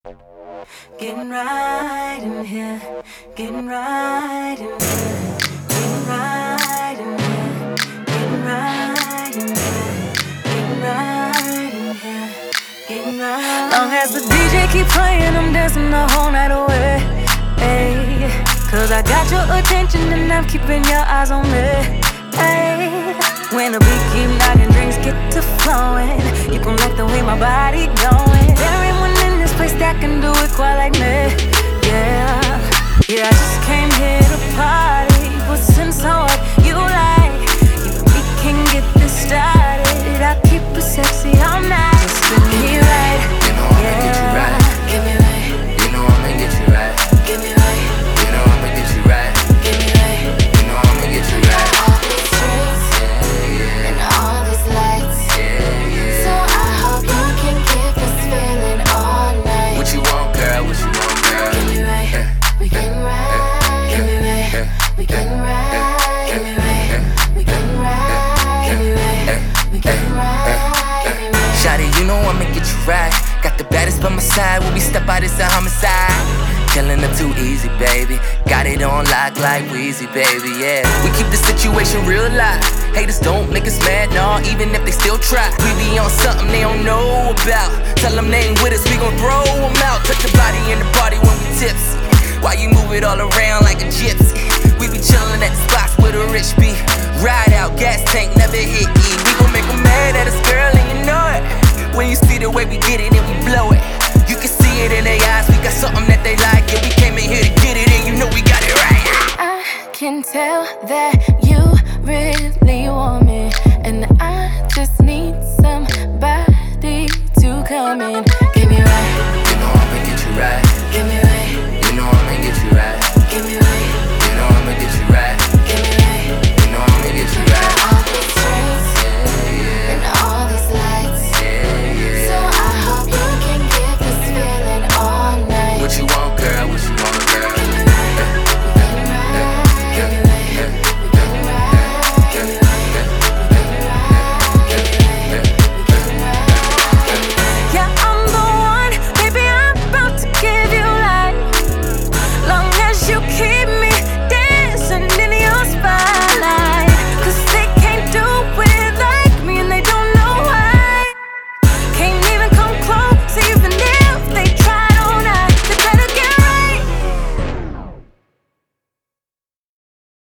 Getting right in here, getting right in here, getting right in here, getting right in here, getting right in here, getting right. Long as the DJ keep playing, I'm dancing the whole night away. Ay, cause I got your attention and I'm keeping your eyes on me. Ay, when the beat keep knocking, drinks get to flowing. You gon' like the way my body going. There ain't one in this place that can do it quite like me. Yeah, yeah, I just came here to party. But since I what you like, if we can get this started, I'll keep it sexy all night. Just spin me right, you know I'ma get you right. Get me right, you know I'ma get you right. Get me right, you know I'ma get you right. Get me right, you know I'ma get you right. all these drinks and all these lights. So I hope you can get this feeling all night. What you want, girl? What you want, girl? Get me right, we getting right. Get me right, we getting right. Get me right, we getting right. Get me right, we getting right. Get me right. Shawty, you know I'ma get you right. Got the baddest by my side when we step out, it's a homicide. Killing them too easy, baby. Got it on lock like Weezy, baby, yeah. We keep the situation real live. Haters don't make us mad, nah, even if they still try. We be on something they don't know about. Tell them they ain't with us, we gon' throw them out. Touch your body in the party when we tipsy. Why you move it all around like a gypsy?